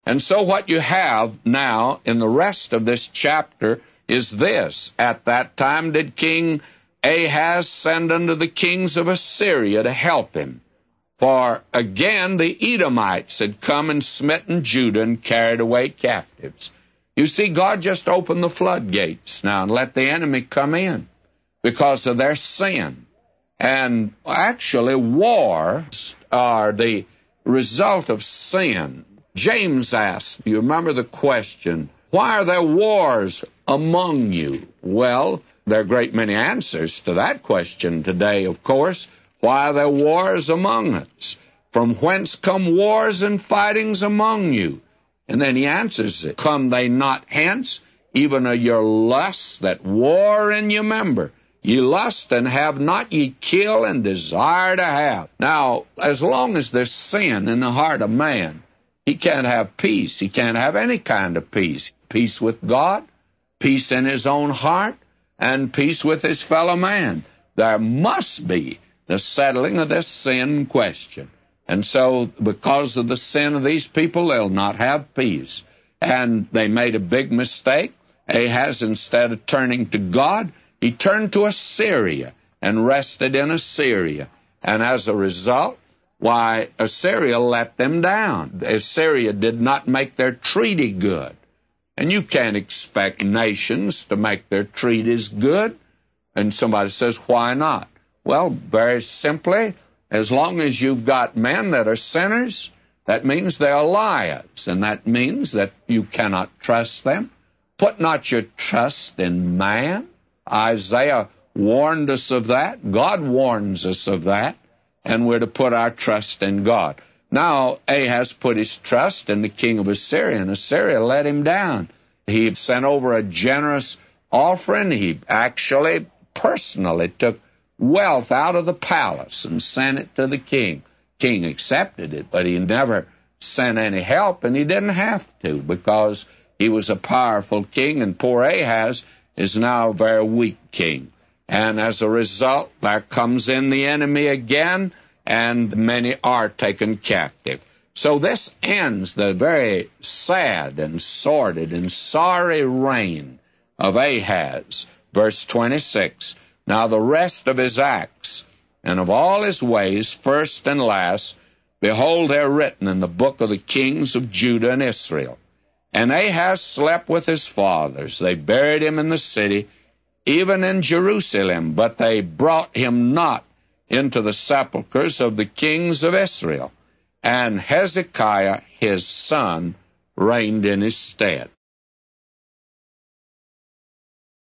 And so what you have now in the rest of this chapter is this. At that time did King Ahaz send unto the kings of Assyria to help him. For again the Edomites had come and smitten Judah and carried away captives. You see, God just opened the floodgates now and let the enemy come in because of their sin. And actually, wars are the result of sin. James asked, you remember the question, why are there wars among you? Well, there are a great many answers to that question today, of course. Why are there wars among us? From whence come wars and fightings among you? And then he answers it, come they not hence, even of your lusts that war in your member? Ye lust and have not, ye kill and desire to have. Now, as long as there's sin in the heart of man, he can't have peace. He can't have any kind of peace. Peace with God, peace in his own heart, and peace with his fellow man. There must be the settling of this sin question. And so, because of the sin of these people, they'll not have peace. And they made a big mistake. Ahaz, instead of turning to God, he turned to Assyria and rested in Assyria. And as a result, why, Assyria let them down. Assyria did not make their treaty good. And you can't expect nations to make their treaties good. And somebody says, why not? Well, very simply, as long as you've got men that are sinners, that means they are liars, and that means that you cannot trust them. Put not your trust in man. Isaiah warned us of that. God warns us of that, and we're to put our trust in God. Now, Ahaz put his trust in the king of Assyria, and Assyria let him down. He sent over a generous offering. He actually personally took wealth out of the palace and sent it to the king. King accepted it, but he never sent any help, and he didn't have to because he was a powerful king, and poor Ahaz is now a very weak king. And as a result, there comes in the enemy again, and many are taken captive. So this ends the very sad and sordid and sorry reign of Ahaz. Verse 26. Now the rest of his acts and of all his ways, first and last, behold, they're written in the book of the kings of Judah and Israel. And Ahaz slept with his fathers. They buried him in the city, even in Jerusalem, but they brought him not into the sepulchres of the kings of Israel. And Hezekiah his son reigned in his stead.